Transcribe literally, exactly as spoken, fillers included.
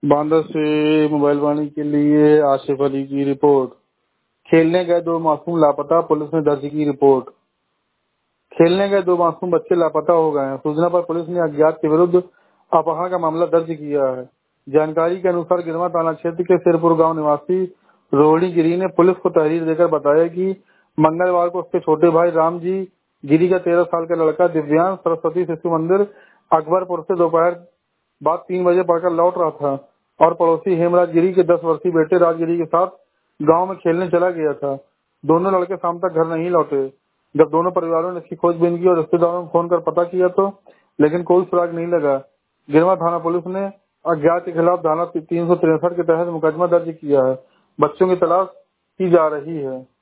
बांदा से मोबाइल वाणी के लिए आसिफ अली की रिपोर्ट। खेलने गए दो मासूम लापता, पुलिस ने दर्ज की रिपोर्ट। खेलने गए दो मासूम बच्चे लापता हो गए हैं। सूचना पर पुलिस ने अज्ञात के विरुद्ध अपहरण का मामला दर्ज किया है। जानकारी के अनुसार गिरवा थाना क्षेत्र के सिरपुर गांव निवासी रोहिणी गिरी ने पुलिस को तहरीर देकर बताया कि मंगलवार को उसके छोटे भाई राम जी गिरी का तेरह साल का लड़का दिव्यांश सरस्वती शिशु मंदिर अकबरपुर से दोपहर बाद तीन बजे पढ़कर लौट रहा था और पड़ोसी हेमराज गिरी के दस वर्षीय बेटे राजगिरी के साथ गांव में खेलने चला गया था। दोनों लड़के शाम तक घर नहीं लौटे। जब दोनों परिवारों ने इसकी खोजबीन की और रिश्तेदारों में फोन कर पता किया तो लेकिन कोई सुराग नहीं लगा। गिरवा थाना पुलिस ने अज्ञात के खिलाफ धारा तीन सौ तिरसठ के तहत मुकदमा दर्ज किया है। बच्चों की तलाश की जा रही है।